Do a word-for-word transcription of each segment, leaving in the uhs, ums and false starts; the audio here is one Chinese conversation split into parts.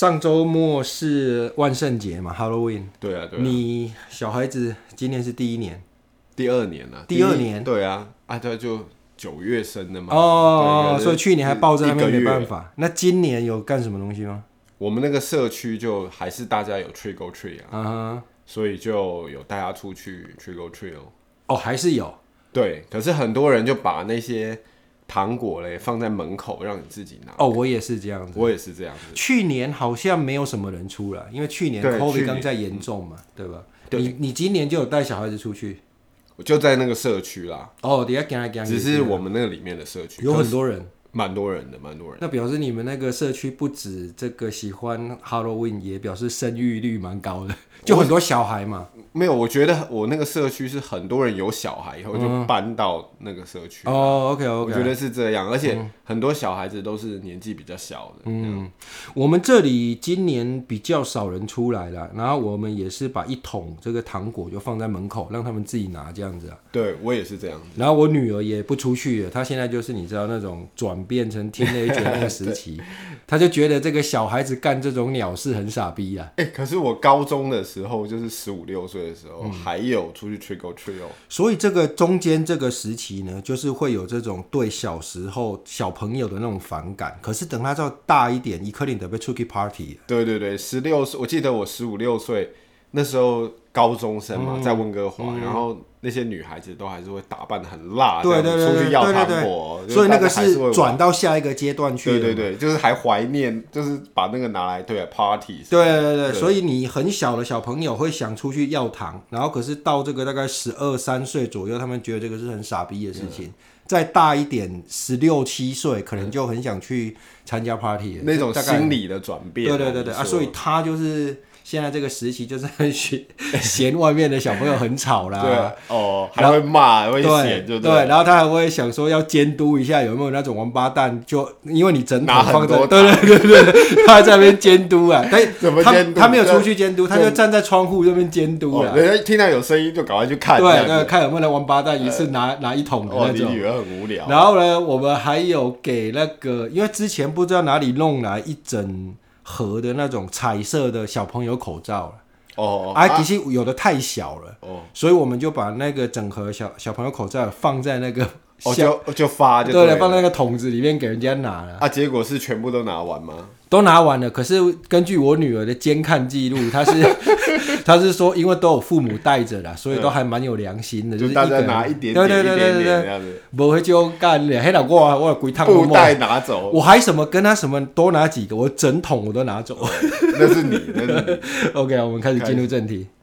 上周末是万圣节嘛 ，Halloween。 对啊，对啊。 你小孩子今年是第一年， 第二年了、啊。 第二年。 对啊，啊，对，就九月生的嘛。 哦，所以去年还抱着那边没办法。那今年有干什么东西吗？ 我们那个社区就还是大家有 trick or treat 啊， uh-huh. 所以就有带他出去 trick or treat 哦。 哦，还是有。 对，可是很多人就把那些糖果嘞放在门口让你自己拿。 哦，我也是这样子， 我也是这样子。 去年好像没有什么人出来，因为去年 COVID 刚在严重嘛，对吧？对，你你今年就有带小孩子出去？ 我就在那个社区啦。 哦，等一下给他给他， 只是我们那个里面的社区有很多人。 蛮多人的，蛮多人的。 那表示你们那个社区不止这个喜欢 Halloween， 也表示生育率蛮高的，就很多小孩嘛。 没有，我觉得我那个社区是很多人有小孩以后就搬到那个社区。 哦 ，OK OK， 我觉得是这样，而且很多小孩子都是年纪比较小的。 嗯，我们这里今年比较少人出来了，然后我们也是把一桶这个糖果就放在门口，让他们自己拿这样子啊。 对，我也是这样子。 然后我女儿也不出去了，她现在就是你知道那种转变成 teenager 那个时期，她就觉得这个小孩子干这种鸟事很傻逼啊。 哎、欸，可是我高中的时候，就是十五六岁的时候、嗯，还有出去 trick or treat 哦。 所以这个中间这个时期呢，就是会有这种对小时候小朋友的那种反感。可是等他到大一点，一可能得被出去 party。 对对对，十六岁，我记得我十五六岁那时候高中生嘛，嗯、在温哥华、嗯，然后那些女孩子都还是会打扮得很辣， 对对对， 出去要糖果， 所以那个是转到下一个阶段去。 对对对，就是还怀念，就是把那个拿来对 party。 对对 对, 對，所以你很小的小朋友会想出去要糖，然后可是到这个大概十二三岁左右，他们觉得这个是很傻逼的事情。嗯，再大一点，十六七岁，可能就很想去参加 party 了， 那种心理的转变。 对对对对啊，所以他就是现在这个时期，就是很嫌外面的小朋友很吵啦。 对哦，还会骂，会嫌，就 对, 对。然后他还会想说要监督一下有没有那种王八蛋，就因为你整桶放在，对对对对，他在那边监督啊。但怎么监督？ 他没有出去监督，他就站在窗户那边监督啊。 哦，人家听到有声音就赶快去看。 对对，看有没有那王八蛋一次拿拿一桶的那种。 哦，你女儿很无聊。 然后呢，我们还有给那个，因为之前不知道哪里弄来一整盒的那种彩色的小朋友口罩了。 哦， 啊，其实有的太小了。 哦， 所以我们就把那个整盒小小朋友口罩放在那个。 哦，就就发就对了，放在那个桶子里面给人家拿了。 啊，结果是全部都拿完吗？ 都拿完了，可是根据我女儿的监看记录，她是她是说，因为都有父母带着啦，所以都还蛮有良心的， 嗯、 就是大家拿一点点， 对对对对对对，不会就干了。黑老我我有几趟布袋拿走， 我还什么跟他什么多拿几个，我整桶我都拿走。 那是你，那是你。 OK， 我们开始进入正题。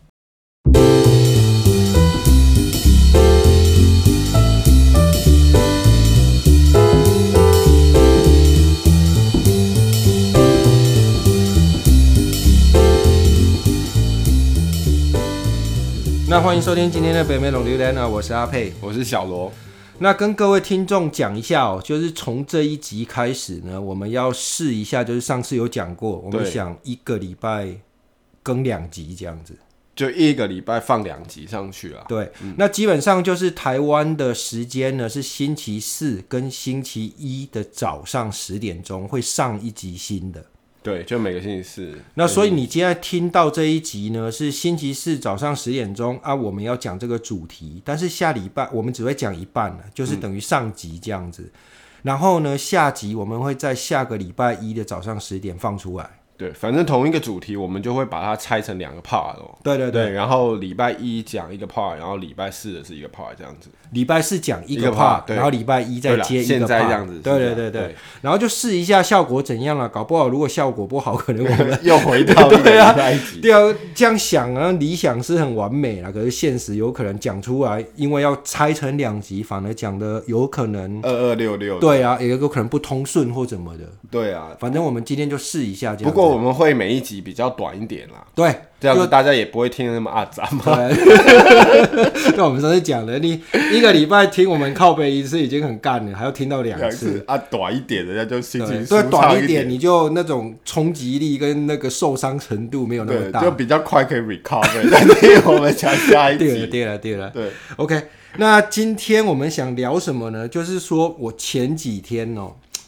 那欢迎收听今天的北美龙榴莲啊，我是阿佩， 我是小罗。 那跟各位听众讲一下哦，就是从这一集开始呢，我们要试一下，就是上次有讲过，我们想一个礼拜更两集这样子， 就一个礼拜放两集上去啊。 对、嗯，那基本上就是台湾的时间呢是星期四跟星期一的早上十点钟会上一集新的。 对，就每个星期四。 那所以你现在听到这一集呢，是星期四早上十点钟啊，我们要讲这个主题，但是下礼拜我们只会讲一半了，就是等于上集这样子、嗯。然后呢，下集我们会在下个礼拜一的早上十点放出来。 对，反正同一个主题，我们就会把它拆成两个 part 哦。 对对 对, 对，然后礼拜一讲一个 part， 然后礼拜四的是一个 part 这样子。 礼拜四讲一个 part， 然后礼拜一再接一个 part， 现在这样子。 对对对 对, 对，然后就试一下效果怎样了、啊，搞不好如果效果不好，可能我们又回到一个礼拜一集。 对啊，这样想啊，理想是很完美啦，可是现实有可能讲出来，因为要拆成两集，反而讲的有可能二二六六。 对啊，也有可能不通顺或怎么的。 对啊， 反正我们今天就试一下这样。 不过我们会每一集比较短一点啦。 对。 这样子大家也不会听得那么阿杂嘛。 那我们上次讲的，你一个礼拜听我们靠北一次已经很干了，还要听到两次啊，短一点人家就心情舒畅一点。对，短一点你就那种冲击力跟那个受伤程度没有那么大， 就比较快可以 recover。但是我们讲下一集。 对了，对了，对了， 对。 OK， 那今天我们想聊什么呢？就是说我前几天哦，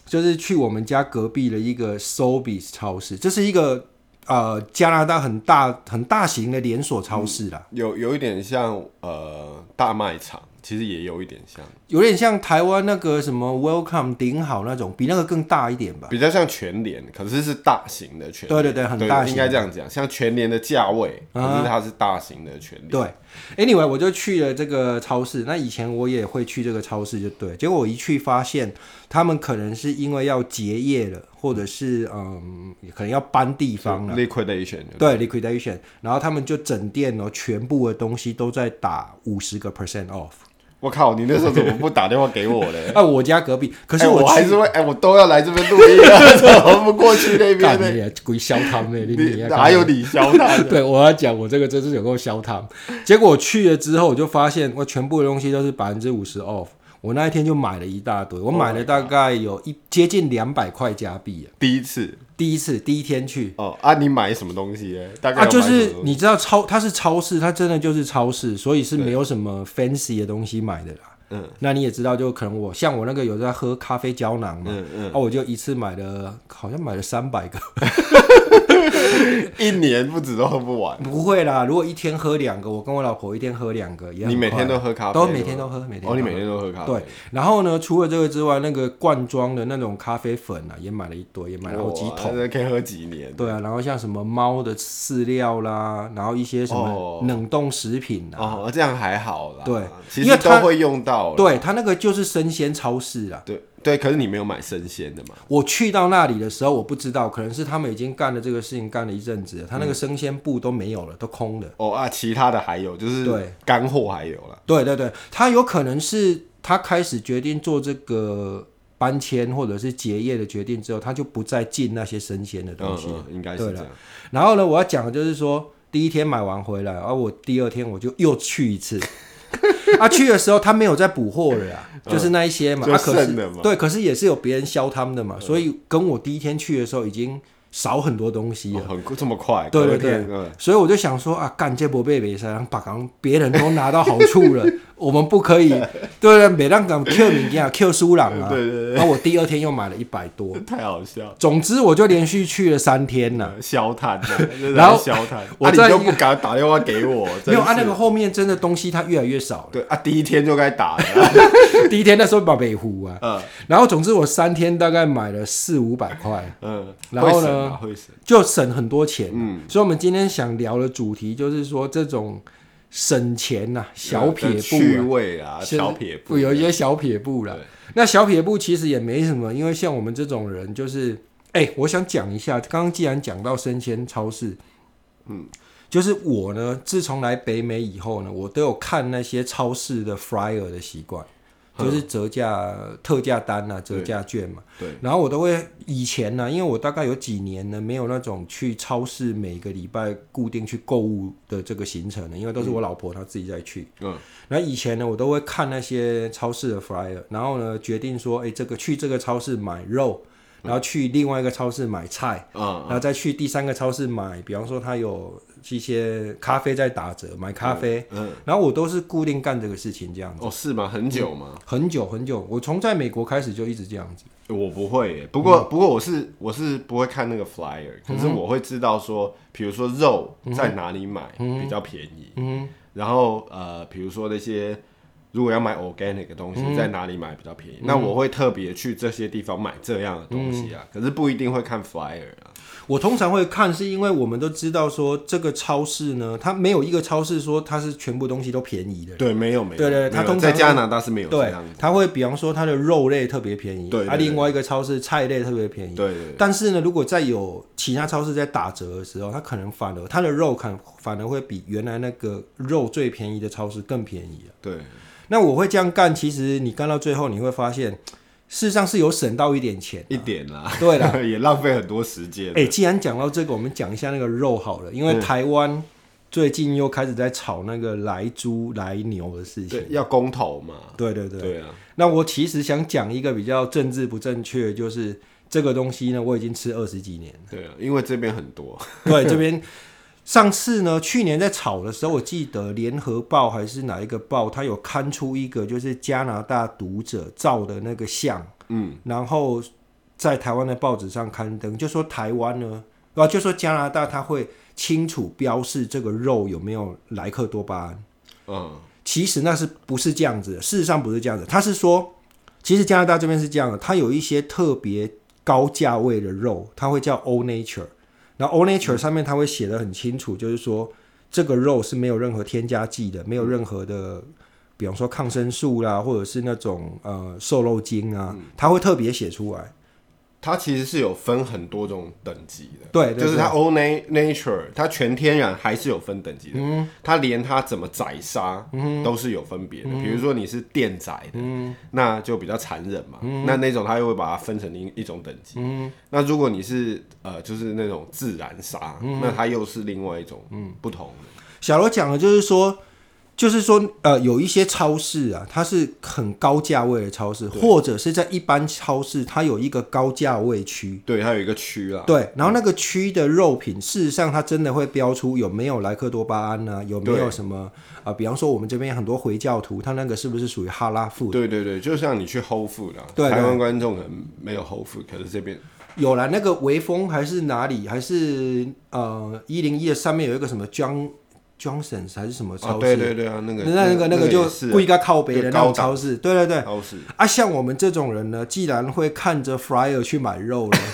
就是去我们家隔壁的一个 Sobeys 超市，这是一个呃加拿大很大很大型的连锁超市啦， 嗯、有有一点像呃大卖场，其实也有一点像， 有点像台湾那个什么 Welcome 顶好那种，比那个更大一点吧， 比较像全联，可是是大型的全联， 对对对，很大型， 应该这样讲，像全联的价位，可是它是大型的全联。 对 ，anyway 我就去了这个超市，那以前我也会去这个超市，就对，结果我一去发现，他们可能是因为要结业了，或者是嗯，可能要搬地方了 ，liquidation， 对 liquidation， 然后他们就整店哦，全部的东西都在打五十个 percent off。 我靠！你那时候怎么不打电话给我嘞？ 啊，我家隔壁，可是我、 欸、我还是会哎、欸，我都要来这边录音啊，怎么不过去那边呢？ 你鬼消汤呢？你你哪有你消汤？ 对，我要讲，我这个真是有够消汤。结果我去了之后，我就发现我全部的东西都是百分之五十 off。我那一天就买了一大堆，我买了大概有一接近两百块加币啊。 第一次， 第一次，第一天去哦啊！你买什么东西呢？大概啊，就是你知道超，它是超市，它真的就是超市，所以是没有什么 fancy 的东西买的啦。嗯，那你也知道，就可能我像我那个有在喝咖啡胶囊嘛，嗯嗯，啊，我就一次买了，好像买了三百个， 一年不止都喝不完。 不会啦，如果一天喝两个，我跟我老婆一天喝两个，也很快。 你每天都喝咖啡？ 都每天都喝，每天都喝。 哦，你每天都喝咖啡。 对，然后呢，除了这个之外，那个罐装的那种咖啡粉啊，也买了一堆，也买了好几桶， 那可以喝几年。 对啊，然后像什么猫的饲料啦，然后一些什么冷冻食品啊， 哦，这样还好啦。 对， 其实都会用到。 对，它那个就是生鲜超市啦。 对对，可是你没有买生鲜的嘛？ 我去到那里的时候，我不知道，可能是他们已经干了这个事情干了一阵子了，他那个生鲜部都没有了，都空的。 哦啊，其他的还有，就是干货还有了。 对对对，他有可能是他开始决定做这个搬迁或者是结业的决定之后，他就不再进那些生鲜的东西。 嗯嗯，应该是这样。 然后呢，我要讲的就是说，第一天买完回来，然后我第二天我就又去一次。啊，去的时候他没有在补货了呀，嗯、就是那一些嘛， 就剩的嘛、 啊、可是对，可是也是有别人销他们的嘛，嗯、所以跟我第一天去的时候已经少很多东西了， 哦、很这么快， 对对对，嗯、所以我就想说啊，干这波被别人把刚别人都拿到好处了，我们不可以，对对，别让讲 Q 名家 Q 输朗啊， 对对对， 然后我第二天又买了一百多， 太好笑。 总之我就连续去了三天了， 消摊了， 然后消摊， 我、 啊、你就不敢打电话给我， 没有按、啊、那个后面真的东西它越来越少了， 对啊，第一天就该打了， 第一天那时候把北湖啊，嗯，然后总之我三天大概买了四五百块， 嗯， 然后呢， 会省就省很多钱， 嗯， 所以我们今天想聊的主题就是说这种。省钱呐、啊，小撇步、啊、 趣味啊，小撇步， 有一些小撇步啦。那小撇步其实也没什么，因为像我们这种人，就是哎、欸，我想讲一下，刚刚既然讲到生鲜超市，嗯，就是我呢，自从来北美以后呢，我都有看那些超市的 flyer 的习惯。就是折价、特价单啊，折价券嘛。 对。 然后我都会以前呢、啊，因为我大概有几年呢，没有那种去超市每个礼拜固定去购物的这个行程了，因为都是我老婆她自己在去。嗯。然后以前呢，我都会看那些超市的 flyer， 然后呢，决定说，哎，这个去这个超市买肉，然后去另外一个超市买菜，嗯，然后再去第三个超市买，比方说它有一些咖啡在打折，买咖啡，嗯，嗯然后我都是固定干这个事情这样子。 哦，是吗？很久吗？ 嗯、很久很久，我从在美国开始就一直这样子。 我不会耶，不过、嗯、不过我是我是不会看那个 flyer， 可是我会知道说，比如说肉在哪里买、嗯、比较便宜，嗯，然后呃，比如说那些如果要买 organic 的东西、嗯、在哪里买比较便宜，嗯、那我会特别去这些地方买这样的东西啊，嗯、可是不一定会看 flyer 啊。 我通常会看，是因为我们都知道说这个超市呢，它没有一个超市说它是全部东西都便宜的。 对，没有没有。 对对，它通常在加拿大是没有这样子。 对，它会比方说它的肉类特别便宜， 对对对啊，另外一个超市菜类特别便宜。 对 对, 对。 但是呢，如果再有其他超市在打折的时候，它可能反而它的肉可能反而会比原来那个肉最便宜的超市更便宜了。 对。 那我会这样干，其实你干到最后你会发现。事实上是有省到一点钱、啊， 一点啦， 对啦， 也浪费很多时间。 哎、欸，既然讲到这个，我们讲一下那个肉好了，因为台湾最近又开始在炒那个来猪来牛的事情， 对，要公投嘛。 对对对， 对啊。 那我其实想讲一个比较政治不正确，就是这个东西呢，我已经吃二十几年了。 对啊，因为这边很多。 对，这边。上次呢，去年在炒的时候，我记得联合报还是哪一个报，它有刊出一个就是加拿大读者照的那个像，嗯，然后在台湾的报纸上刊登，就说台湾呢，啊，就说加拿大它会清楚标示这个肉有没有莱克多巴胺。嗯，其实那是不是这样子的？事实上不是这样子，他是说，其实加拿大这边是这样的，它有一些特别高价位的肉，它会叫 All Nature， 然后 All Nature 上面它会写得很清楚，就是说这个肉是没有任何添加剂的，没有任何的，比方说抗生素啦，或者是那种呃瘦肉精啊，它会特别写出来。 它其实是有分很多种等级的， 对，对对， 就是它 All Nature， 它全天然还是有分等级的，嗯、它连它怎么宰杀都是有分别的。嗯、比如说你是电宰的，嗯、那就比较残忍嘛，嗯、那那种它又会把它分成一种等级。嗯、那如果你是呃就是那种自然杀，嗯、那它又是另外一种不同的。 小罗讲的就是说。就是说，呃，有一些超市啊，它是很高价位的超市，或者是在一般超市，它有一个高价位区。 对，它有一个区啦。 对，然后那个区的肉品，事实上它真的会标出有没有莱克多巴胺啊，有没有什么啊、呃？比方说我们这边很多回教徒，他那个是不是属于哈拉food？ 对对对，就像你去 Whole Food 啊，对对，台湾观众可能没有 Whole Food， 可是这边有啦。那个微风还是哪里？还是呃一零一的上面有一个什么江。Johnson 还是什么超市？ 啊、对对对啊，那个那那个那个就贵个靠北的那种超市，对对对。 超市啊，像我们这种人呢，既然会看着 Flyer 去买肉了，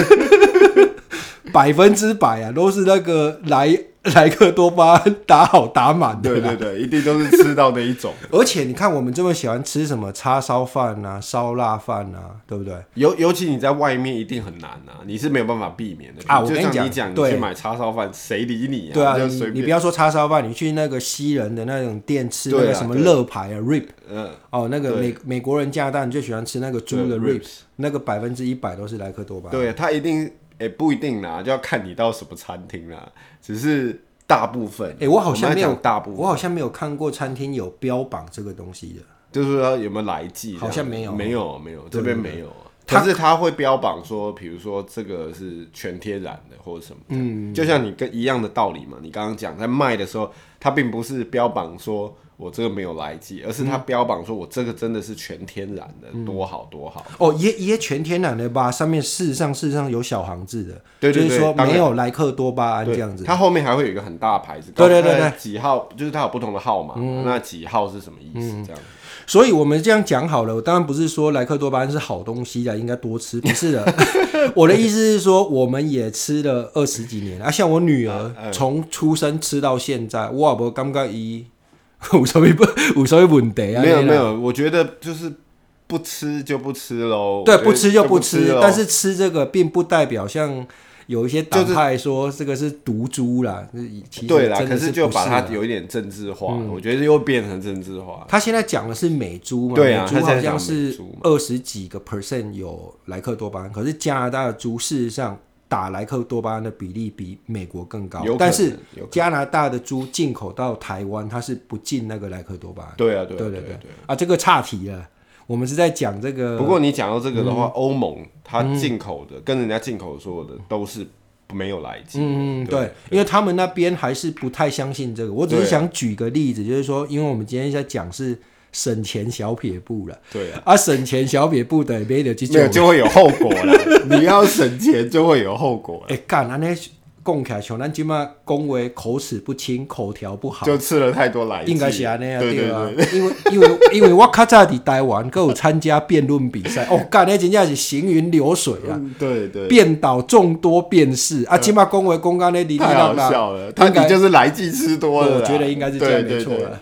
百分之百啊，都是那个莱莱克多巴胺打好打满的。 对对对，一定都是吃到那一种。 而且你看，我们这么喜欢吃什么叉烧饭啊、烧腊饭啊，对不对？ 尤尤其你在外面一定很难啊，你是没有办法避免的啊。我跟你讲， 你讲，你去买叉烧饭，谁理你啊？ 对啊， 你, 你不要说叉烧饭，你去那个西人的那种店吃那个什么肋排啊 ，rib， 嗯，哦，那个美美国人加拿大人最喜欢吃那个猪的 rib， 那个百分之一百都是莱克多巴胺。 对，他一定。也、欸、不一定啦，就要看你到什么餐厅啦。只是大部分，哎、 欸，我好像没有大部分， 我好像没有看过餐厅有标榜这个东西的， 就是说有没有来记， 好像没有， 没有，没有，这边没有。可是他会标榜说，比如说这个是全天然的或者什么，嗯，就像你跟一样的道理嘛。你刚刚讲在卖的时候，他并不是标榜说我这个没有来记，而是他标榜说我这个真的是全天然的，嗯、多好多好。 哦，也也全天然的吧，上面事实上事实上有小行字的， 对对对， 就是说没有莱克多巴胺这样子。 它后面还会有一个很大的牌子， 对对对对， 几号就是它有不同的号码，嗯、那几号是什么意思？嗯、这样子。 所以我们这样讲好了，我当然不是说莱克多巴胺是好东西的，应该多吃，不是的。我的意思是说，我们也吃了二十几年啊，像我女儿从出生吃到现在，我也不感觉伊有什么有什么问题啊？ 没有没有，我觉得就是不吃就不吃喽。 对，不吃就不吃，但是吃这个并不代表像。有一些党派说这个是毒株啦，其实对啦， 可是就把它有一点政治化，嗯、我觉得又变成政治化。 他现在讲的是美猪嘛， 对啊， 美猪好像是二十几个 percent 有莱克多巴胺，可是加拿大的猪事实上打莱克多巴胺的比例比美国更高，但是加拿大的猪进口到台湾，它是不进那个莱克多巴胺。 对啊，对对对对啊，这个岔题了。我们是在讲这个， 不过你讲到这个的话，欧、嗯、盟它进口的、嗯、跟人家进口所有的都是没有来记。 嗯，对，对，因为他们那边还是不太相信这个。我只是想举个例子，就是说，因为我们今天在讲是省钱小撇步了， 对啊， 啊，省钱小撇步的没得去没有就会有后果了。你要省钱就会有后果了。 哎、欸，干，安尼讲起来，像咱今嘛讲话口齿不清，口条不好， 就吃了太多来记， 应该是安尼啊， 对对啊，因为因为因为我较早伫台湾，佮有参加辩论比赛，哦，干，那真正是行云流水啊， 嗯、对对， 辩倒众多辩士啊，今嘛讲话讲到那哩哩太好笑了，他你就是来记吃多了， 我觉得应该是这样没错了。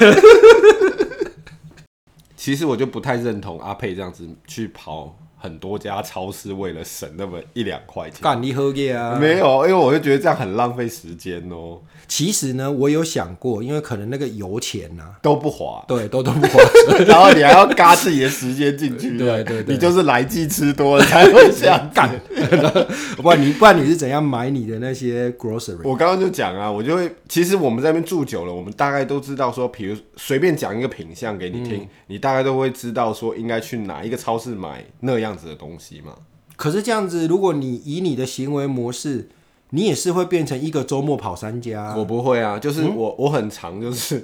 其实我就不太认同阿佩这样子去跑很多家超市，为了省那么一两块钱。 干你喝嘢啊？ 没有，因为我就觉得这样很浪费时间哦。 其实呢，我有想过，因为可能那个油钱啊都不划， 对，都都不划， 然后你还要嘎自己的时间进去， 对对对， 你就是来季吃多了才会这样干。 不然你不然你是怎样买你的那些 grocery？ 我刚刚就讲啊，我就会，其实我们在那边住久了，我们大概都知道说，比如随便讲一个品项给你听，嗯、你大概都会知道说应该去哪一个超市买那样子的东西嘛。 可是这样子，如果你以你的行为模式，你也是会变成一个周末跑三家、啊。 我不会啊，就是我、嗯、我很常就是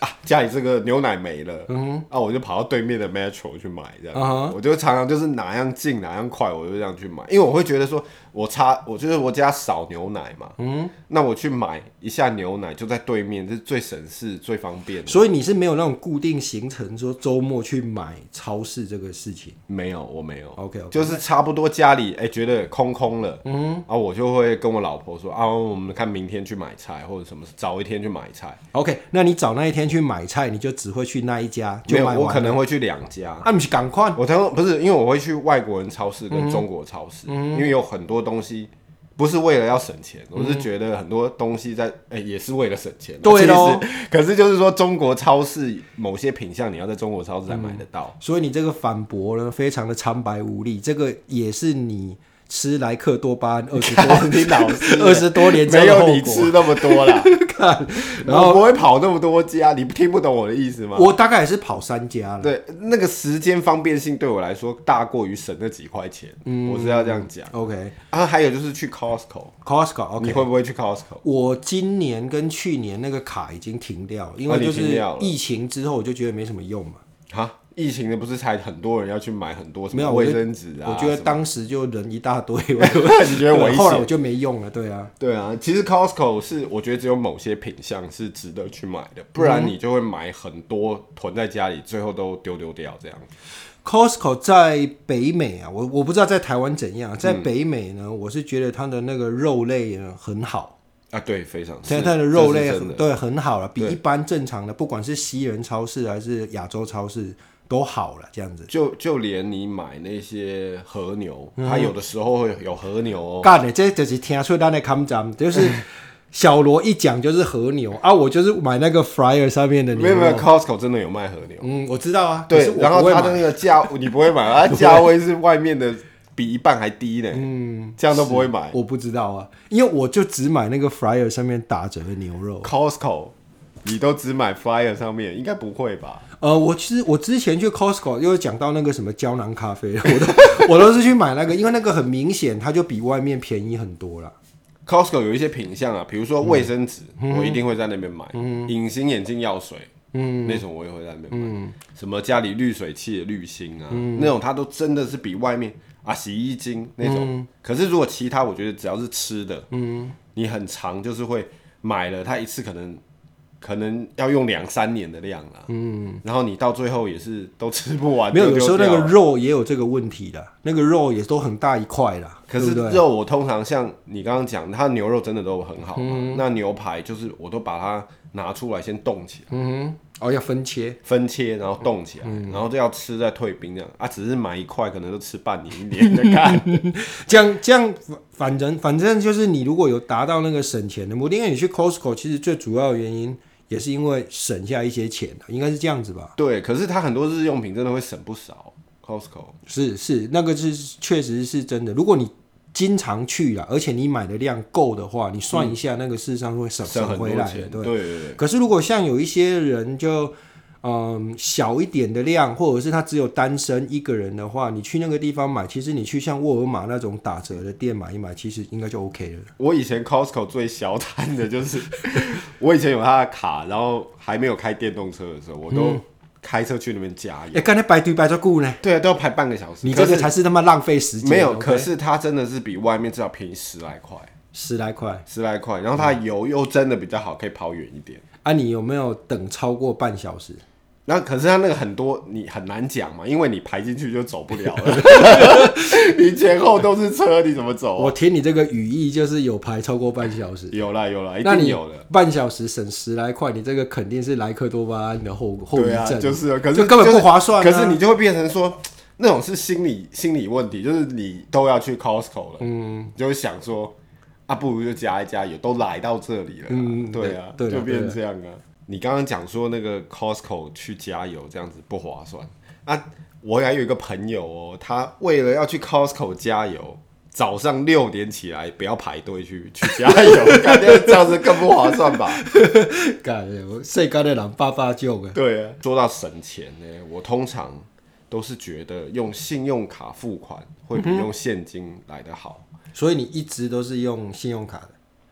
啊，家里这个牛奶没了，嗯啊，我就跑到对面的 Metro 去买，这样，嗯、我就常常就是哪样近哪样快，我就这样去买，因为我会觉得说，我差，我就是我家少牛奶嘛，嗯，那我去买一下牛奶就在对面，这是最省事、最方便的。 所以你是没有那种固定行程，说周末去买超市这个事情？ 没有，我没有。 OK，, okay 就是差不多家里哎、欸、觉得空空了，嗯，啊，我就会跟我老婆说啊，我们看明天去买菜，或者什么早一天去买菜。 OK， 那你早那一天去买菜，你就只会去那一家？ 没有，我可能会去两家。 啊，不是赶快？ 我常不是因为我会去外国人超市跟中国超市，嗯、因为有很多东西不是为了要省钱，我是觉得很多东西在哎、欸、也是为了省钱。 对咯， 可是就是说中国超市某些品项你要在中国超市才买得到， 嗯、所以你这个反驳呢非常的苍白无力，这个也是你吃莱克多巴胺二十多你老师二十多年没有你吃那么多啦。然后我不会跑那么多家，你听不懂我的意思吗？ 我大概也是跑三家了。 对，那个时间方便性对我来说大过于省那几块钱，嗯、我是要这样讲。 OK， 啊，还有就是去 Costco，Costco，、 okay. 你会不会去 Costco？ 我今年跟去年那个卡已经停掉了，因为就是疫情之后我就觉得没什么用嘛。 哈，疫情的不是才很多人要去买很多什么卫生纸啊？ 我觉得当时就人一大堆， 你觉得危险？ 后来我就没用了，对啊， 对啊。其实 Costco 是我觉得只有某些品项是值得去买的，不然你就会买很多囤在家里，最后都丢丢掉这样。 Costco 在北美啊，我我不知道在台湾怎样，在北美呢，嗯、我是觉得它的那个肉类呢很好。 啊，对，非常。 现在它的肉类很对很好了，比一般正常的，不管是西人超市还是亚洲超市都好了，这样子。 就就连你买那些和牛，嗯、它有的时候会有和牛哦。 干的，这就是听出咱的看站，就是小罗一讲就是和牛啊，我就是买那个 fryer 上面的牛肉。 没有没有 ，Costco 真的有卖和牛。 嗯，我知道啊。 对，然后它的那个价你不会买，它价位是外面的。比一半还低呢，嗯，这样都不会买。 我不知道啊，因为我就只买那个 fryer 上面打折的牛肉。 Costco， 你都只买 fryer 上面，应该不会吧？ 呃，我其实我之前去 Costco 又讲到那个什么胶囊咖啡，我都我都是去买那个，因为那个很明显它就比外面便宜很多啦。 Costco 有一些品项啊，比如说卫生纸，嗯、我一定会在那边买。嗯、隐形眼镜药水，嗯，那种我也会在那边买。嗯、什么家里滤水器的滤芯啊，嗯、那种它都真的是比外面。啊，洗衣精那种，嗯、可是如果其他，我觉得只要是吃的，嗯，你很常就是会买了，它一次可能可能要用两三年的量啦，嗯，然后你到最后也是都吃不完， 没有，有时候那个肉也有这个问题的，那个肉也都很大一块啦。 可是肉我通常像你刚刚讲，它牛肉真的都很好嘛，嗯、那牛排就是我都把它拿出来先冻起来， 嗯哦，要分切， 分切，然后冻起来，嗯、然后就要吃再退冰这样啊。只是买一块，可能都吃半年一年的看， 这样这样，反正反正就是你如果有达到那个省钱的目的，因为你去 Costco， 其实最主要的原因也是因为省下一些钱，应该是这样子吧？ 对，可是它很多日用品真的会省不少 ，Costco 是是那个是确实是真的。如果你经常去啦，而且你买的量够的话，你算一下，那个事实上会省省回来的，对对对对。 可是如果像有一些人就嗯小一点的量，或者是他只有单身一个人的话，你去那个地方买，其实你去像沃尔玛那种打折的店买一买，其实应该就 OK 了。 我以前 Costco 最小摊的就是，我以前有他的卡，然后还没有开电动车的时候，我都、嗯。开车去那边加油， 哎、欸，刚才排队排这久呢？ 对啊，都要排半个小时。 你这个才是他妈浪费时间。 没有， okay? 可是它真的是比外面至少便宜十来块， 十来块， 十来块。然后它油又真的比较好，可以跑远一点。 啊，你有没有等超过半小时？ 那可是它那个很多你很难讲嘛，因为你排进去就走不了了，你前后都是车，你怎么走、啊？ 我听你这个语义就是有排超过半小时， 有啦有啦，一定有的。 半小时省十来块，你这个肯定是莱克多巴胺的后后遗症、啊， 就是、啊，可是就根本不划算、啊就是。可是你就会变成说，那种是心理心理问题，就是你都要去 Costco 了，嗯，就会想说，啊，不如就加一加油，都来到这里了，嗯，对啊， 对就变成这样啊。你刚刚讲说那个 Costco 去加油这样子不划算啊！我还有一个朋友哦，他为了要去 Costco 加油，早上六点起来不要排队去去加油，感觉这样子更不划算吧？ 干，世界的人爸爸救的。 对啊，说到省钱呢，我通常都是觉得用信用卡付款会比用现金来得好、 嗯，所以你一直都是用信用卡的。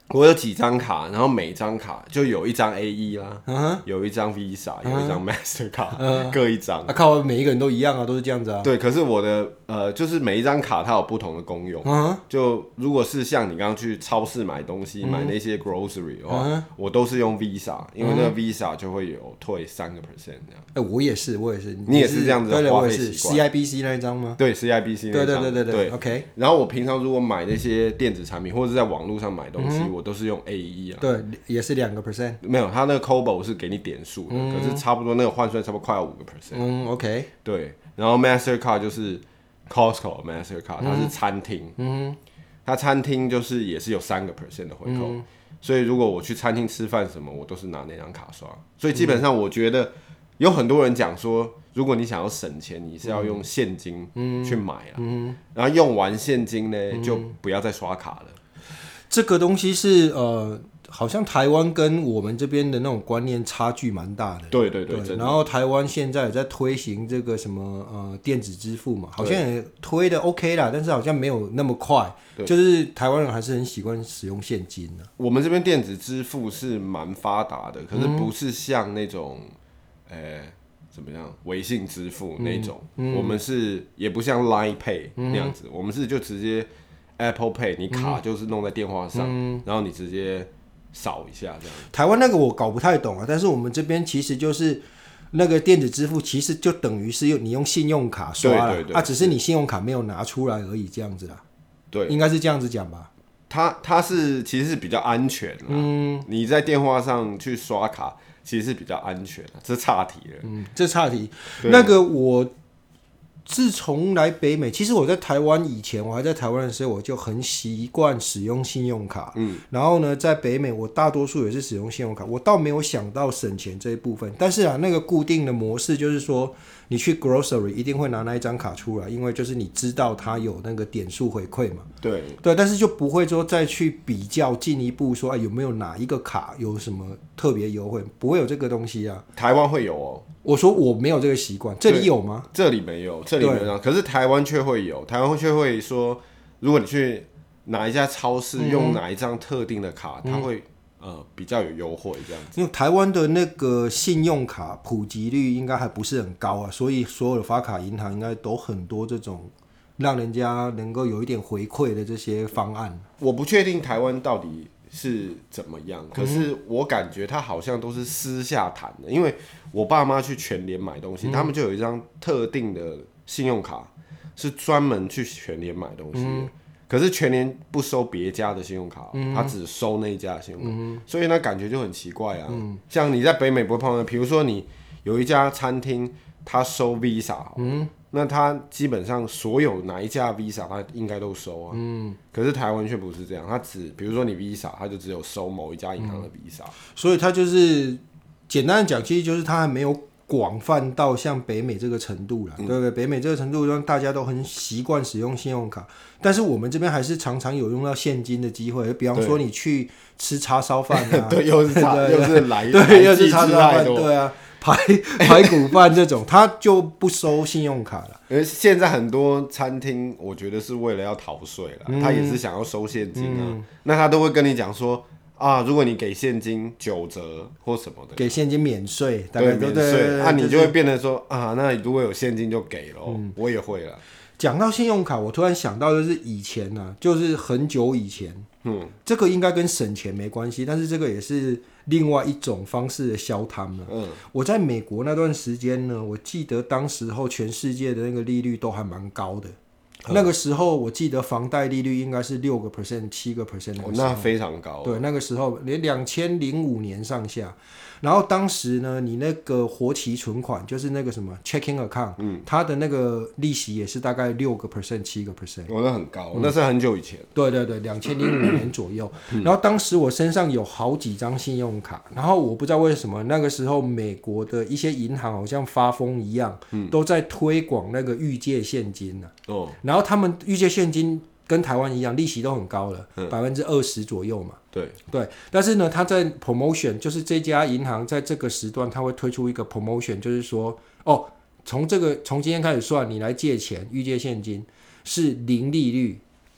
我有几张卡，然后每张卡就有一张 A E 啦， 嗯有一张 Visa，、嗯、有一张 Mastercard，、 嗯、 各一张。 啊靠，每一个人都一样啊，都是这样子啊。 对，可是我的呃，就是每一张卡它有不同的功用。嗯、就如果是像你刚刚去超市买东西，嗯、买那些 grocery 的话，嗯、我都是用 Visa， 因为那个 Visa 就会有退三个 percent 这样。 哎、欸，我也是，我也是。 你也是这样子的花费习惯。C I B C 那一张吗？ 对 ，C I B C 那一张。 对对对对对。OK。 然后我平常如果买那些电子产品或者是在网络上买东西，嗯、我都是用 A E 啊。 对，也是两个 percent。 没有，它那个 Kobo 是给你点数的，嗯、可是差不多那个换算差不多快要五个 percent。 嗯 ，OK。 对，然后 Mastercard 就是 Costco Mastercard，、嗯、它是餐厅。嗯。它餐厅就是也是有三个 percent 的回扣，嗯、所以如果我去餐厅吃饭什么，我都是拿那张卡刷。所以基本上我觉得有很多人讲说，如果你想要省钱，你是要用现金去买啦，嗯、然后用完现金呢，嗯、就不要再刷卡了。 这个东西是呃，好像台湾跟我们这边的那种观念差距蛮大的。 对对 对, 对。 然后台湾现在也在推行这个什么呃电子支付嘛，好像也推的 OK 啦，但是好像没有那么快。就是台湾人还是很习惯使用现金的。 我们这边电子支付是蛮发达的，可是不是像那种，呃、嗯欸，怎么样，微信支付那种。嗯嗯、我们是也不像 Line Pay 那样子，嗯、我们是就直接 Apple Pay， 你卡就是弄在电话上，嗯、然后你直接扫一下这样。 台湾那个我搞不太懂啊，但是我们这边其实就是那个电子支付，其实就等于是用你用信用卡刷了，对对对，啊，只是你信用卡没有拿出来而已，这样子啦。 对， 应该是这样子讲吧。 它它是其实是比较安全啦，嗯，你在电话上去刷卡其实是比较安全的，这岔题了。 嗯，这岔题。那个我自从来北美，其实我在台湾以前，我还在台湾的时候，我就很习惯使用信用卡。嗯，然后呢，在北美我大多数也是使用信用卡，我倒没有想到省钱这一部分。但是啊，那个固定的模式就是说，你去 grocery 一定会拿那一张卡出来，因为就是你知道它有那个点数回馈嘛。 对对，但是就不会说再去比较进一步说，哎，有没有哪一个卡有什么特别优惠，不会有这个东西啊。 台湾会有哦。 我说我没有这个习惯，这里有吗？ 这里没有，这里没有。可是台湾却会有，台湾却会说，如果你去哪一家超市用哪一张特定的卡，嗯、它会呃比较有优惠这样子。 因为台湾的那个信用卡普及率应该还不是很高啊，所以所有的发卡银行应该都很多这种让人家能够有一点回馈的这些方案。 我不确定台湾到底是怎么样，可是我感觉他好像都是私下谈的，因为我爸妈去全联买东西，嗯、他们就有一张特定的信用卡，是专门去全联买东西的。嗯、可是全联不收别家的信用卡，嗯、他只收那一家的信用卡，嗯、所以那感觉就很奇怪啊。嗯、像你在北美不会碰到，比如说你有一家餐厅，他收 Visa，嗯、那他基本上所有哪一家 Visa 他应该都收啊。嗯、可是台湾却不是这样，他只比如说你 Visa， 他就只有收某一家银行的 Visa，嗯、 所以他就是简单的讲，其实就是他还没有广泛到像北美这个程度啦，嗯、对不对？北美这个程度让大家都很习惯使用信用卡，但是我们这边还是常常有用到现金的机会，比方说你去吃叉烧饭啊， 对，又是叉，又是来， 对，又是叉烧饭，对啊。排排骨饭这种，他就不收信用卡了。 因为现在很多餐厅，我觉得是为了要逃税了，嗯、他也是想要收现金啊。嗯、那他都会跟你讲说啊，如果你给现金九折或什么的， 给现金免税，大概对免税，那、啊、你就会变得说啊，那如果有现金就给咯。嗯、我也会了。 讲到信用卡，我突然想到的是以前啊，就是很久以前，嗯，这个应该跟省钱没关系，但是这个也是另外一种方式的消摊了。嗯，我在美国那段时间呢，我记得当时候全世界的那个利率都还蛮高的。嗯、那个时候我记得房贷利率应该是六个 percent、七个 percent 那个时候， 哦，那非常高。 对，那个时候连两千零五年上下。然后当时呢，你那个活期存款就是那个什么 checking account，嗯，它的那个利息也是大概六个 percent、七个 percent， 哦，那很高，嗯、那是很久以前。 对对对，两千零五年左右。嗯、然后当时我身上有好几张信用卡，然后我不知道为什么那个时候美国的一些银行好像发疯一样，嗯、都在推广那个预借现金、啊、哦，然后他们预借现金跟台湾一样，利息都很高了，百分之二十左右嘛。 对对，但是呢，他在 promotion， 就是这家银行在这个时段，他会推出一个 promotion， 就是说，哦，从这个从今天开始算，你来借钱预借现金是零利率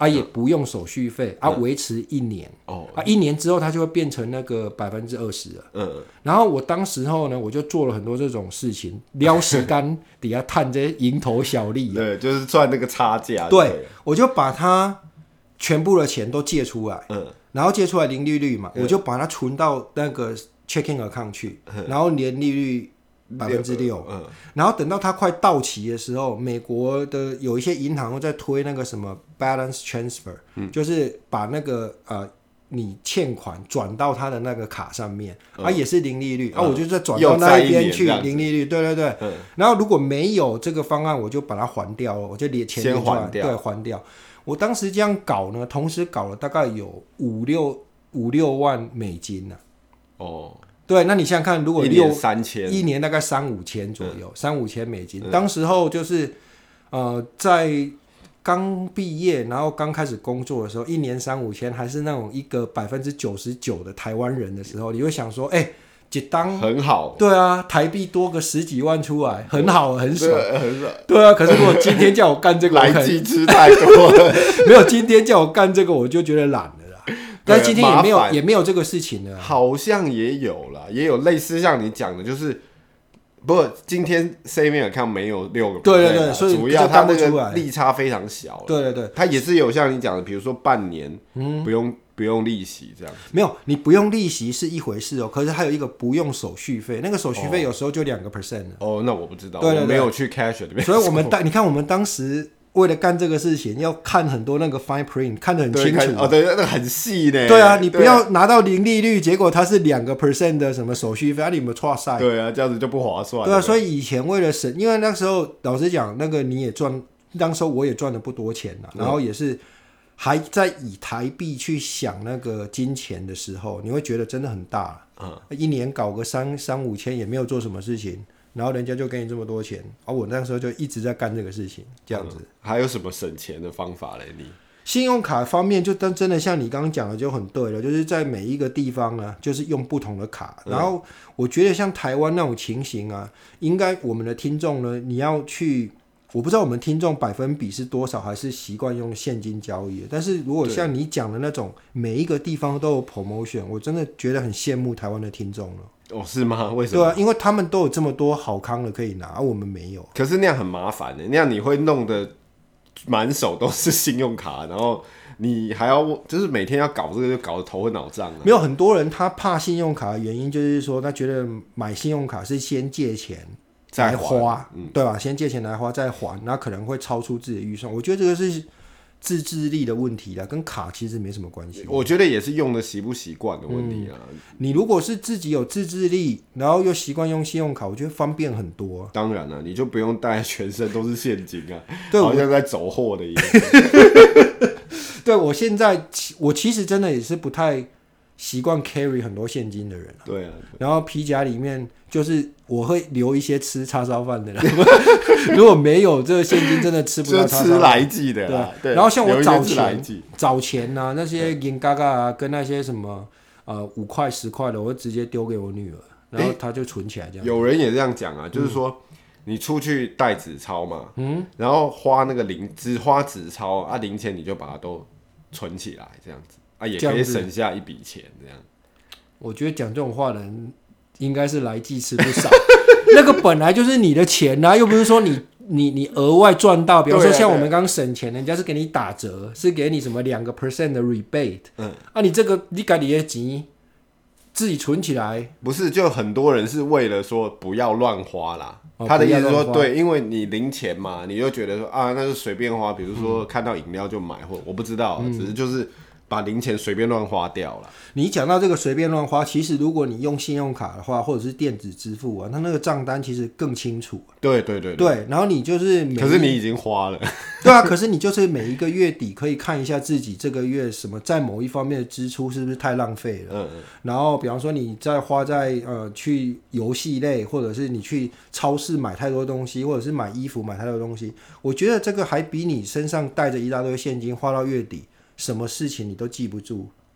啊，也不用手续费啊，维持一年哦啊，一年之后它就会变成那个百分之二十了。 嗯， 然后我当时候呢，我就做了很多这种事情，撩时间底下探这些蝇头小利、啊， 对，就是赚那个差价。 对，我就把它全部的钱都借出来， 嗯， 然后借出来零利率嘛， 嗯、 我就把它存到那个 checking account 去，嗯、然后年利率百分之六，嗯，然后等到它快到期的时候，美国的有一些银行会在推那个什么 balance transfer，、嗯、就是把那个呃你欠款转到他的那个卡上面，嗯、啊也是零利率，嗯、啊我就再转到那一边去零利率，对对对，嗯、然后如果没有这个方案，我就把它还掉了，我就连钱先还掉， 对，还掉。我当时这样搞呢，同时搞了大概有五六五六万美金呢、啊。哦。对，那你想想看，如果六一年三千， 一年大概三五千左右，三、嗯、五千美金。嗯、当时候就是，呃，在刚毕业，然后刚开始工作的时候，一年三五千，还是那种一个百分之九十九的台湾人的时候，你会想说，哎、欸，一当很好， 对啊，台币多个十几万出来，很好，很爽， 很爽。 对啊，可是如果今天叫我干这个， 来鸡吃太多了， 没有，今天叫我干这个，我就觉得懒了。但是今天也没有也没有这个事情了、啊， 好像也有啦，也有类似像你讲的，就是不过今天 saving account 没有六个 percent， 对对对，所以主要它那个利差非常小， 对对对， 它也是有像你讲的，比如说半年，嗯，不用不用利息这样， 没有你不用利息是一回事哦，可是还有一个不用手续费，那个手续费有时候就两个 percent 了， 哦，那我不知道， 对对对， 我没有去 cash 里面， 所以我们当你看我们当时。为了干这个事情，要看很多那个 fine print， 看得很清楚。 哦，对，那个很细呢。 对啊，你不要拿到零利率，结果它是两个 percent 的什么手续费，啊，你有没有错赛？ 对啊，这样子就不划算。 对啊，所以以前为了省，因为那时候老实讲，那个你也赚，当时候我也赚了不多钱啦，然后也是还在以台币去想那个金钱的时候，你会觉得真的很大。嗯，一年搞个三三五千也没有做什么事情。然后人家就给你这么多钱，而、啊、我那时候就一直在干这个事情，这样子。嗯、 还有什么省钱的方法嘞？你信用卡方面就真的像你刚刚讲的就很对了，就是在每一个地方呢，就是用不同的卡。嗯、然后我觉得像台湾那种情形啊，应该我们的听众呢，你要去，我不知道我们听众百分比是多少，还是习惯用现金交易。但是如果像你讲的那种，每一个地方都有 promotion， 我真的觉得很羡慕台湾的听众了。 哦，是吗？为什么？ 对啊，因为他们都有这么多好康的可以拿，而、啊、我们没有。 可是那样很麻烦的，那样你会弄得满手都是信用卡，然后你还要就是每天要搞这个，就搞得头昏脑胀、啊。 没有很多人他怕信用卡的原因，就是说他觉得买信用卡是先借钱来花，嗯、对吧？先借钱来花再还，那可能会超出自己的预算。我觉得这个是自制力的问题啦，跟卡其实没什么关系。 我觉得也是用的习不习惯的问题啊、嗯。 你如果是自己有自制力，然后又习惯用信用卡，我觉得方便很多、啊。 当然了、啊，你就不用带全身都是现金啊， 对， 好像在走货的一样。 对，我现在我其实真的也是不太习惯 carry 很多现金的人、啊。 对啊。对， 然后皮夹里面就是我会留一些吃叉烧饭的人。如果没有这个现金，真的吃不到叉烧饭。 就吃来记的啦。 对。然后像我找钱、找钱啊，那些银嘎嘎啊，跟那些什么呃五块十块的，我会直接丢给我女儿，然后她就存起来这样。 有人也这样讲啊，就是说你出去带纸钞嘛，嗯，然后花那个零只花纸钞啊，零钱你就把它都存起来，这样子啊，也可以省下一笔钱这样。 我觉得讲这种话的人应该是来记吃不少。那个本来就是你的钱啊，又不是说你你你额外赚到，比方说像我们刚省钱，人家是给你打折，是给你什么两个 percent 的 rebate， 嗯，啊，你这个你自己的钱自己存起来， 不是就很多人是为了说不要乱花啦。哦、他的意思说，对，因为你零钱嘛，你就觉得说啊，那就随便花，比如说看到饮料就买，或我不知道，嗯、只是就是把零钱随便乱花掉了。 你讲到这个随便乱花，其实如果你用信用卡的话，或者是电子支付啊，它那个账单其实更清楚。 对对对对, 对，然后你就是每， 可是你已经花了。 对啊，可是你就是每一个月底可以看一下自己这个月什么在某一方面的支出是不是太浪费了。嗯嗯。然后比方说你在花在呃去游戏类，或者是你去超市买太多东西，或者是买衣服买太多东西，我觉得这个还比你身上带着一大堆现金花到月底，什么事情你都记不住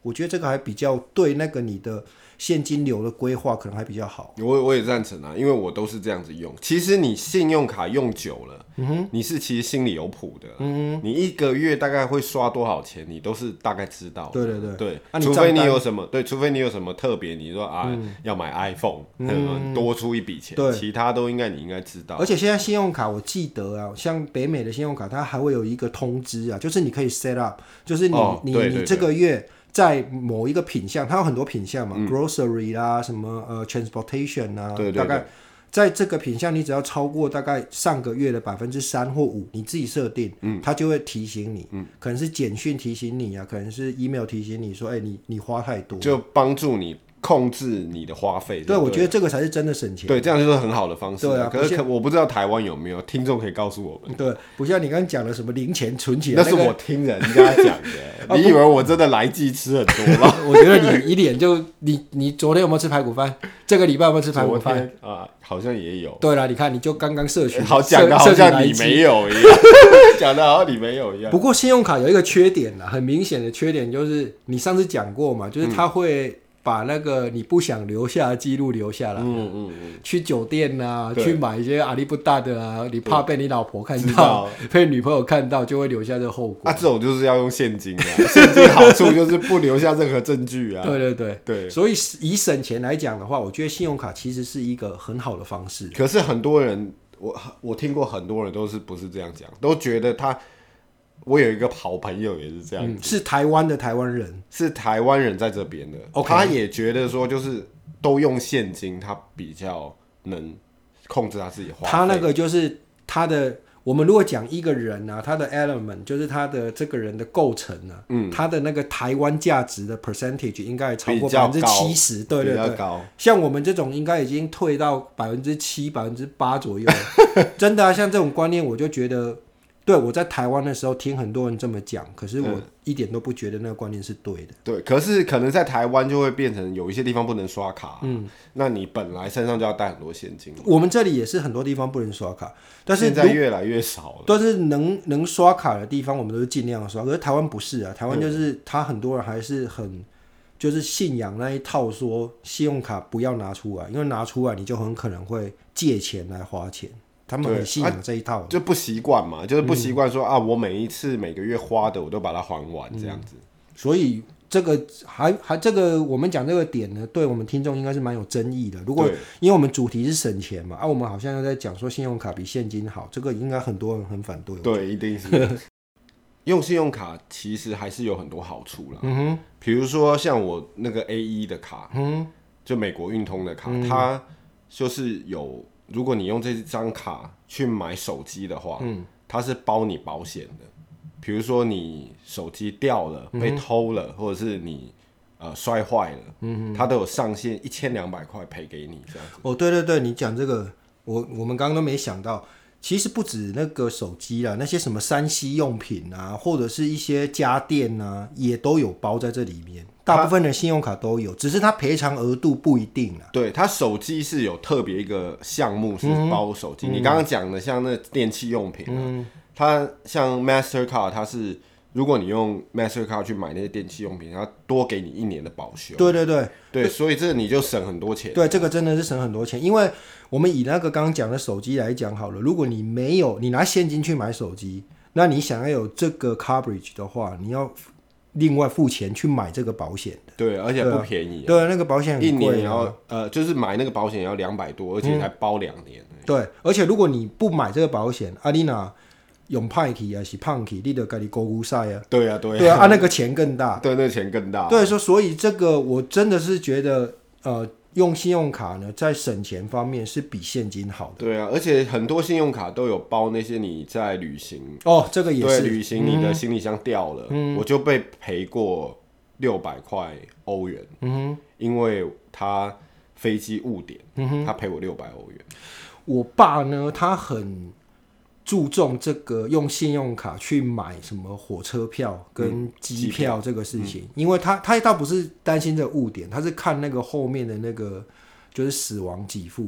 我觉得这个还比较对那个你的现金流的规划可能还比较好。 我我也赞成啊，因为我都是这样子用。其实你信用卡用久了，嗯哼，你是其实心里有谱的，嗯哼，你一个月大概会刷多少钱，你都是大概知道的。 对对对， 对， 啊、 除非你有什么，对，除非你有什么特别，你说啊、嗯、要买 iPhone，嗯，多出一笔钱，其他都应该你应该知道。 而且现在信用卡我记得啊，像北美的信用卡，它还会有一个通知啊，就是你可以 set up， 就是你、哦、你对对对你这个月。在某一个品项，它有很多品项嘛、嗯、，grocery 啦，什么呃 transportation 啊， 对对对， 大概在这个品项，你只要超过大概上个月的百分之三或五，你自己设定，嗯，它就会提醒你，嗯，可能是简讯提醒你啊，可能是 email 提醒你说，哎、欸，你你花太多， 就帮助你控制你的花费。 对，我觉得这个才是真的省钱。 对，这样就是很好的方式。对啊，可是可我不知道台湾有没有听众可以告诉我们。 对，不像你刚刚讲的什么零钱存起来、 那個，那是我听人家讲的。你以为我真的来记吃很多吗？ 我觉得你一脸就你你昨天有没有吃排骨饭？这个礼拜有没有吃排骨饭啊？好像也有。 对啦，你看你就刚刚社群， 好讲的好像你没有一样，讲的好像你没有一样。 不过信用卡有一个缺点啦，很明显的缺点就是你上次讲过嘛，就是它会、嗯。把那个你不想留下的记录留下来，嗯嗯嗯，去酒店啊，去买一些阿里不大的啊，你怕被你老婆看到，被女朋友看到，就会留下这个后果。 啊，这种就是要用现金啊，现金好处就是不留下任何证据啊。 对对对对， 所以以省钱来讲的话，我觉得信用卡其实是一个很好的方式。 可是很多人，我我听过很多人都是不是这样讲，都觉得他。我有一个好朋友也是这样子、 嗯、是台湾的台湾人， 是台湾人在这边的、okay. 他也觉得说就是都用现金，他比较能控制他自己花费。 他那个就是他的，我们如果讲一个人啊，他的 element 就是他的这个人的构成啊，嗯，他的那个台湾价值的 percentage 应该超过百分之七十，对对对，像我们这种应该已经退到百分之七、百分之八左右，真的啊，像这种观念我就觉得。对，我在台湾的时候听很多人这么讲，可是我一点都不觉得那个观念是对的。 对，可是可能在台湾就会变成有一些地方不能刷卡，嗯，那你本来身上就要带很多现金。 我们这里也是很多地方不能刷卡，但是现在越来越少了。 但是能能刷卡的地方，我们都是尽量刷。可是台湾不是啊，台湾就是他很多人还是很就是信仰那一套，说信用卡不要拿出来，因为拿出来你就很可能会借钱来花钱。他们很信仰这一套、啊、 就不习惯嘛，就是不习惯说、嗯、啊，我每一次每个月花的我都把它还完这样子、嗯、 所以这个还还这个我们讲这个点呢，对我们听众应该是蛮有争议的。如果因为我们主题是省钱嘛，啊，我们好像又在讲说信用卡比现金好，这个应该很多人很反对。 对，一定是用信用卡其实还是有很多好处啦。嗯哼，比如说像我那个 A 一 的卡，嗯，就美国运通的卡、嗯，它就是有。如果你用这张卡去买手机的话、嗯，它是包你保险的。比如说你手机掉了、被偷了，嗯、或者是你呃摔坏了、嗯，它都有上限一千两百块赔给你这样子。 哦，对对对，你讲这个，我我们刚刚都没想到。其实不止那个手机啦，那些什么三 C 用品啊，或者是一些家电啊，也都有包在这里面。大部分的信用卡都有，只是它赔偿额度不一定啦。 对，它手机是有特别一个项目是包手机。嗯、你刚刚讲的像那电器用品、啊嗯，它像 Mastercard， 它是如果你用 Mastercard 去买那些电器用品，它多给你一年的保修。 对对对对，所以这你就省很多钱。 对，这个真的是省很多钱，因为我们以那个刚刚讲的手机来讲好了，如果你没有你拿现金去买手机，那你想要有这个 coverage 的话，你要另外付钱去买这个保险的。 对，而且不便宜、啊。 对、啊，那个保险很贵、啊， 一年也要呃，就是买那个保险要两百多，而且才包两年、嗯。 对，而且如果你不买这个保险，阿丽娜用派去还是胖去，你就跟你勾股赛啊。 对啊，对啊， 对啊，啊那个钱更大。 对，那个钱更大。 对，说所以这个我真的是觉得呃。用信用卡呢，在省钱方面是比现金好的。 对啊，而且很多信用卡都有包那些你在旅行哦，这个也是对旅行你的行李箱掉了，嗯、我就被赔过六百块欧元，嗯，因为他飞机误点，嗯、他赔我六百欧元。 我爸呢，他很注重这个用信用卡去买什么火车票跟机票这个事情，嗯、因为他他倒不是担心这个误点，他是看那个后面的那个就是死亡给付啊。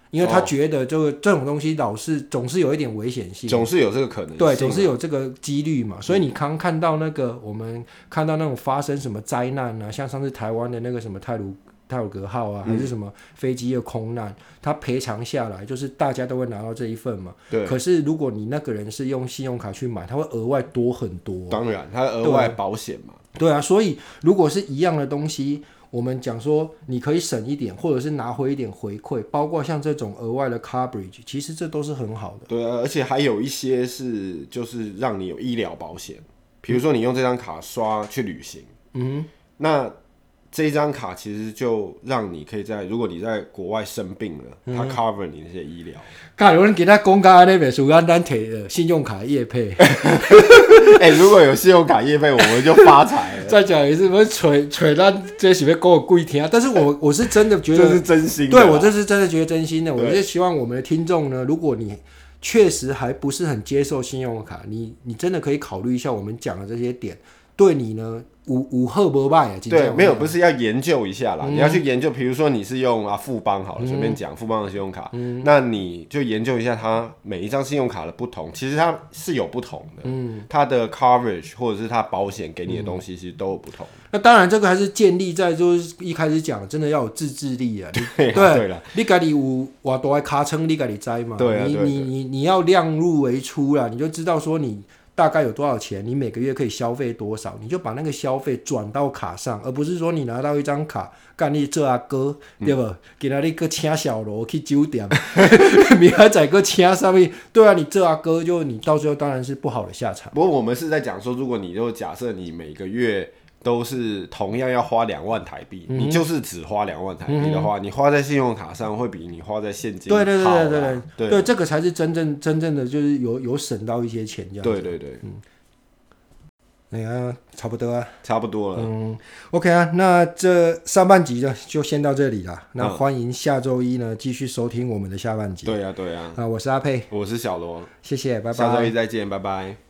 因为他觉得这个这种东西老是总是有一点危险性， 总是有这个可能性， 对，总是有这个几率嘛。所以你刚看到那个，我们看到那种发生什么灾难啊，像上次台湾的那个什么泰鲁泰鲁格号啊，还是什么飞机的空难，它赔偿下来就是大家都会拿到这一份嘛。 对。 可是如果你那个人是用信用卡去买，他会额外多很多。 当然，他额外保险嘛。 对啊，所以如果是一样的东西。我们讲说，你可以省一点，或者是拿回一点回馈，包括像这种额外的 coverage， 其实这都是很好的。 对啊，而且还有一些是就是让你有医疗保险，比如说你用这张卡刷去旅行，嗯，那这一张卡其实就让你可以在，如果你在国外生病了，嗯、它 cover 你那些医疗。 看有人给他公告那本书，刚单提的信用卡业配。 哎、欸，如果有信用卡业配，我们就发财了。 再讲一次，我吹吹到这是要跟我故意听啊！但是我我是真的觉得这是真心的， 对我这是真的觉得真心的。我就希望我们的听众呢，如果你确实还不是很接受信用卡，你你真的可以考虑一下我们讲的这些点，对你呢。无无好无坏啊！ 对，没有，不是要研究一下啦，嗯、你要去研究，比如说你是用啊富邦好了，随、嗯、便讲富邦的信用卡、嗯，那你就研究一下它每一张信用卡的不同，其实它是有不同的，嗯，它的 coverage 或者是它保险给你的东西其实都有不同。嗯、 那当然，这个还是建立在就是一开始讲，真的要有自制力啊。 对对了， 你家里有偌大的卡称，你家里知嘛？ 对啊， 你你你你要量入为出啦，你就知道说你。大概有多少钱？你每个月可以消费多少？你就把那个消费转到卡上，而不是说你拿到一张卡，干你做阿哥，对不？给他一个请小楼去酒店，明仔载个请上面，对啊，你做阿哥就你到最后当然是不好的下场。 不过我们是在讲说，如果你就假设你每个月都是同样要花两万台币、嗯，你就是只花两万台币的话、嗯，你花在信用卡上会比你花在现金好。 对对对对对对，对这个才是真正真正的就是有有省到一些钱这样子。 对对对，嗯， 哎呀，差不多啊， 差不多了。 嗯 ，OK 啊，那这上半集就就先到这里了。那欢迎下周一呢继续收听我们的下半集。 对啊对啊， 啊，我是阿佩， 我是小罗， 谢谢，拜拜， 下周一再见，拜拜。